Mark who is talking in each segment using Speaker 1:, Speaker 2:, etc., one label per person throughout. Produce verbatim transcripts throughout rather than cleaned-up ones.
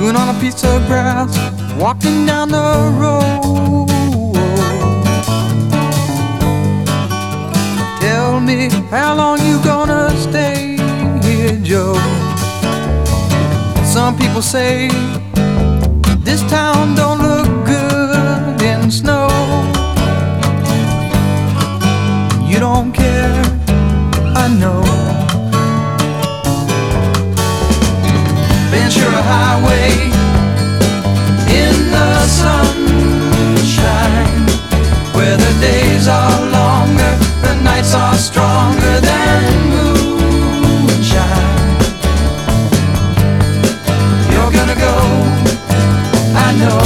Speaker 1: chewing on a piece of grass, walking down the road. Tell me, how long you gonna stay here, Joe? Some people say this town don't look good in snow. You don't care, I know. Ventura Highway in the sunshine, where the days are longer, the nights are stronger than moonshine. You're gonna go, I know.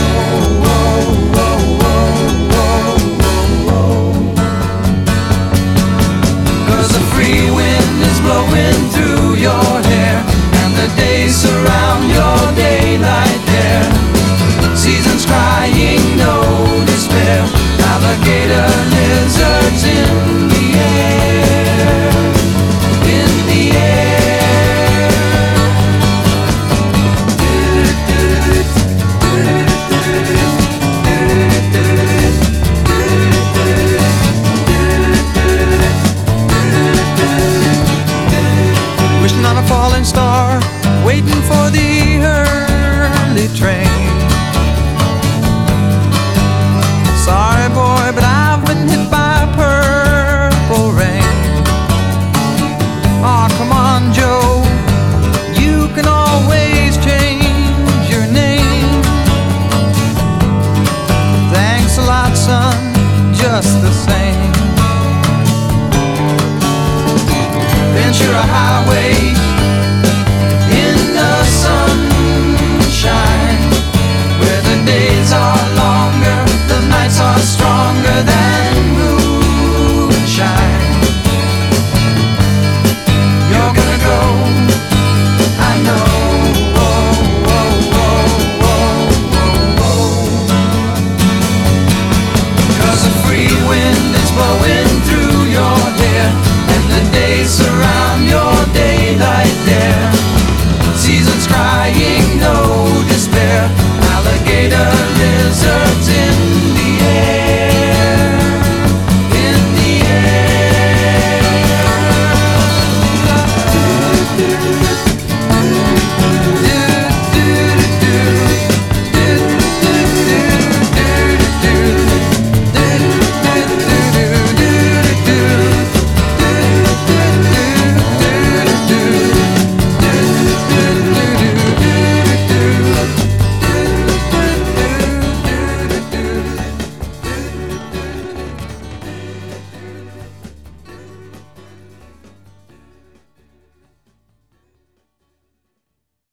Speaker 1: Blowing through your hair, and the days surround your daylight there. Seasons crying, no despair. Alligator lizards in the air, in the air. Wishing on a falling star, waiting for the early train. Sorry boy, but I've been hit by purple rain. Aw, come on Joe, you can always change your name. Thanks a lot son, just the same. Ventura Highway in the sunshine, where the days are longer, the nights are stronger than